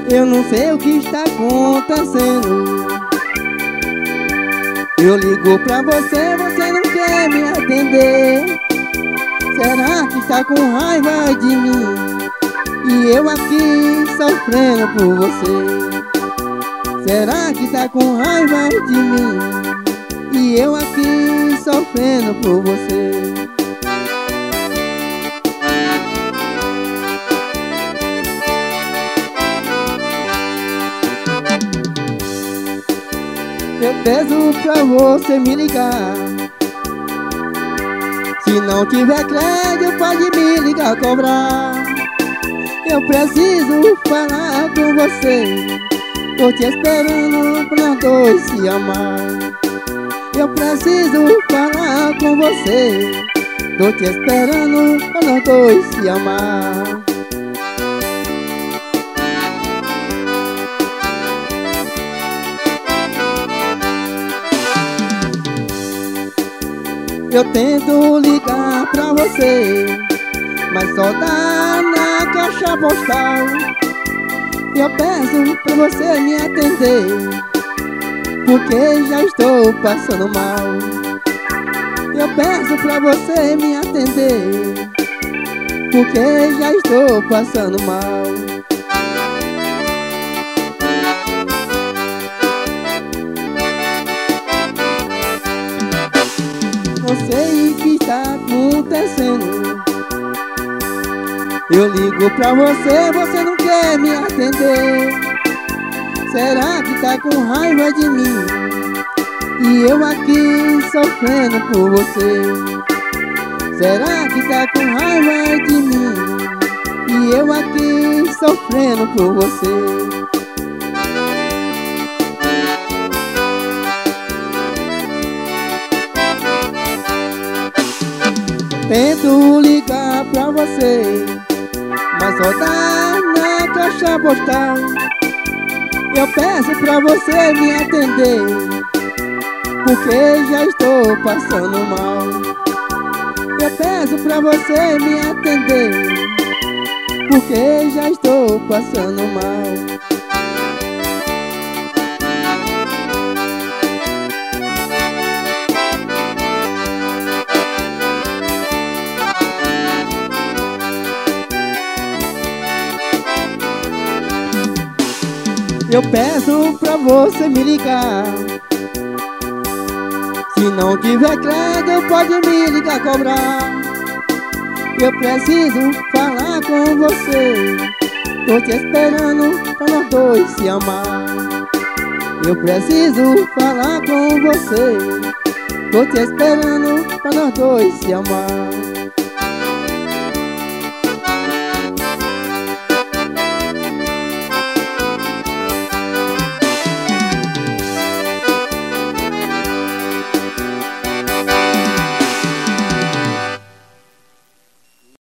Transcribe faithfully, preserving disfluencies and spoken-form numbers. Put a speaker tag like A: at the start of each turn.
A: Eu não sei o que está acontecendo. Eu ligo pra você, você não quer me atender. Será que está com raiva de mim? E eu aqui sofrendo por você. Será que está com raiva de mim? E eu aqui sofrendo por você. Eu peço pra você me ligar. Se não tiver crédito, pode me ligar, cobrar. Eu preciso falar com você. Tô te esperando pra nós dois se amar. Eu preciso falar com você. Tô te esperando pra nós dois se amar. Eu tento ligar pra você, mas só dá na caixa postal. Eu peço pra você me atender, porque já estou passando mal. Eu peço pra você me atender, porque já estou passando mal. Não sei o que está acontecendo. Eu ligo pra você, você não quer me atender. Será que tá com raiva de mim? E eu aqui sofrendo por você. Será que tá com raiva de mim? E eu aqui sofrendo por você. Tento ligar pra você, mas só dá na caixa postal. Eu peço pra você me atender, porque já estou passando mal. Eu peço pra você me atender, porque já estou passando mal. Eu peço pra você me ligar. Se não tiver crédito, pode me ligar, cobrar. Eu preciso falar com você. Tô te esperando pra nós dois se amar. Eu preciso falar com você. Tô te esperando pra nós dois se amar.